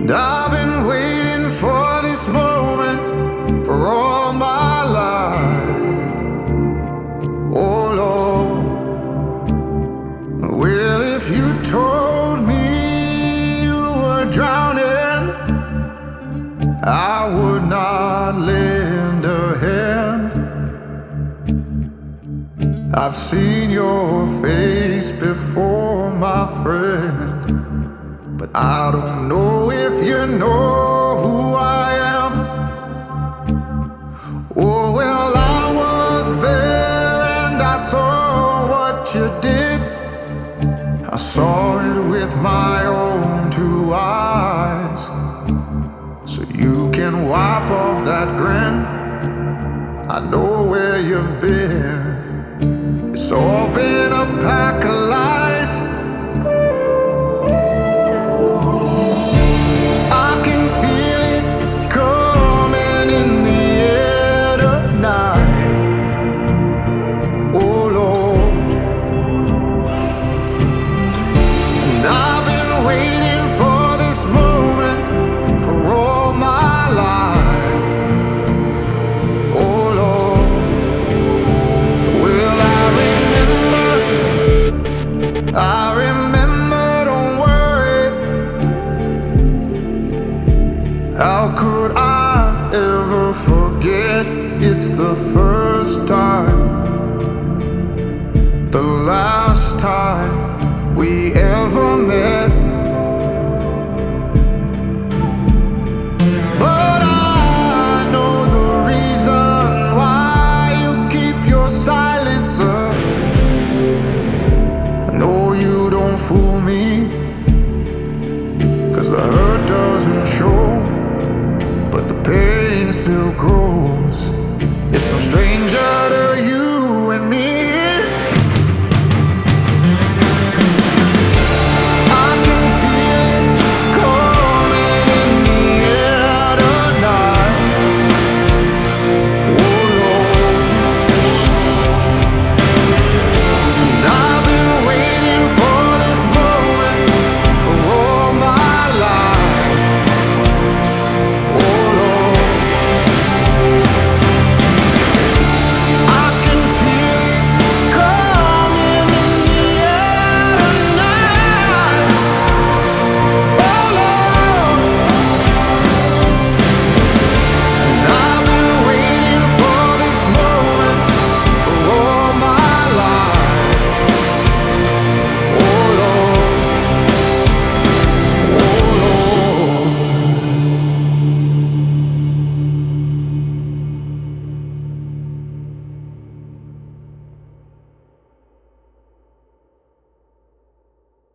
I've been waiting for this moment for all my life. Oh Lord, well, if you told me you were drowning, I would not lend a hand. I've seen your face before, my friend, but I don't know if you know who I am. Oh, well, I was there and I saw what you did. I saw it with my own two eyes. So you can wipe off that grin. I know where you've been. It's all been a pack of lies. I remember, don't worry. How could I ever forget? It's the first time, the last time we ever met. But I know the reason why you keep your silence up. Fool me, 'cause the hurt doesn't show.